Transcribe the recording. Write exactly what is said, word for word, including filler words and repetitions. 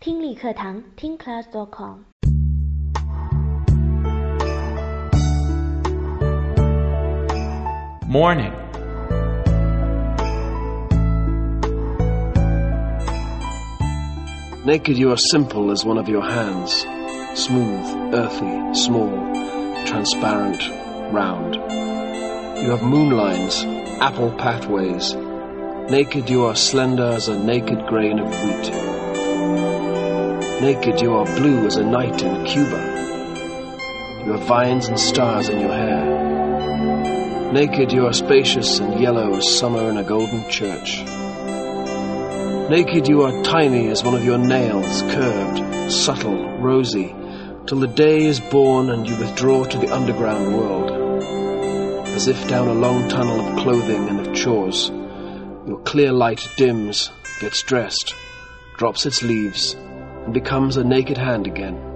听力课堂听 class dot com。 Morning. Naked you are simple as one of your hands, smooth, earthy, small, transparent, round. You have moonlines, apple pathways. Naked you are slender as a naked grain of wheat. Naked you are blue as a night in Cuba. You have vines and stars in your hair. Naked you are spacious and yellow as summer in a golden church. Naked you are tiny as one of your nails, curved, subtle, rosy, till the day is born and you withdraw to the underground world. As if down a long tunnel of clothing and of chores, your clear light dims, gets dressed, drops its leaves, and becomes a naked hand again.